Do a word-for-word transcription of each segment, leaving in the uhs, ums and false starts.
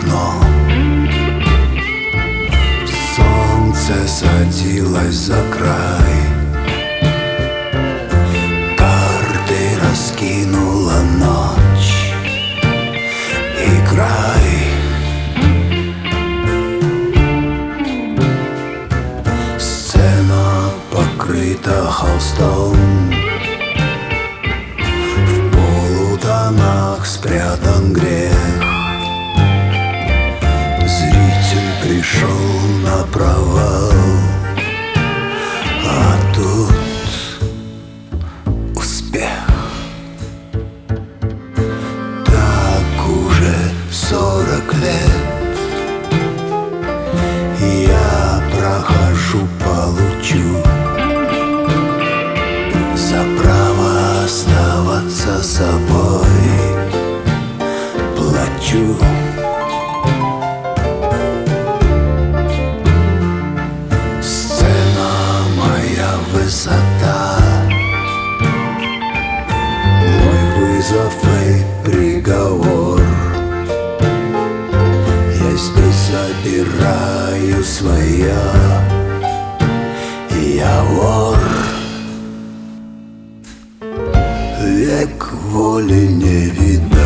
окно. Солнце садилось за край, карты раскинула ночь. Играй. Сцена покрыта холстом, в полутонах спрятан грех. Зритель пришел на провал, а тут успех. Так уже сорок лет я прохожу по лучу за право оставаться собой. Плачу. Сцена моя высота, мой вызов и приговор. Я здесь забираю своя, я вор. Век воли не видать.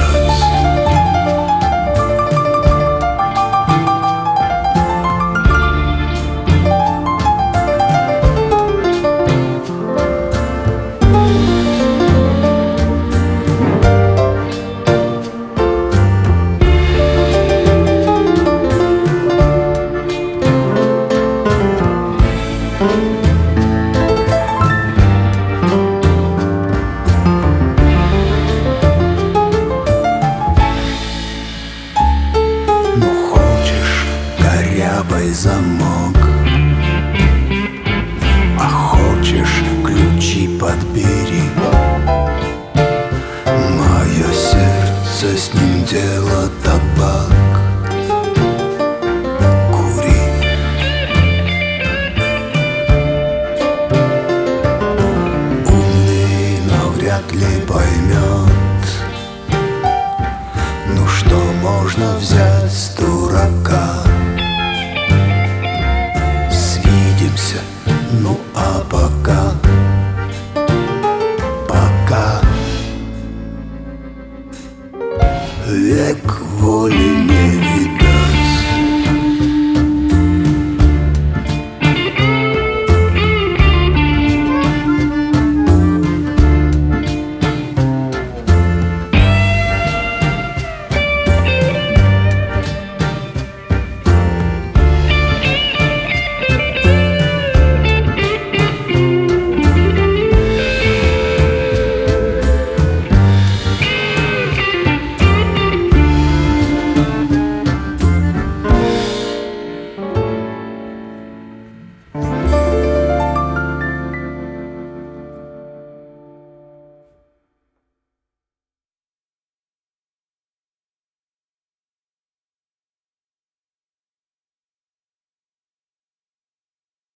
Корябай замок, а хочешь ключи подбери. Мое сердце, с ним дело табак. Кури. Умный навряд ли поймет, ну что можно взять с дурака.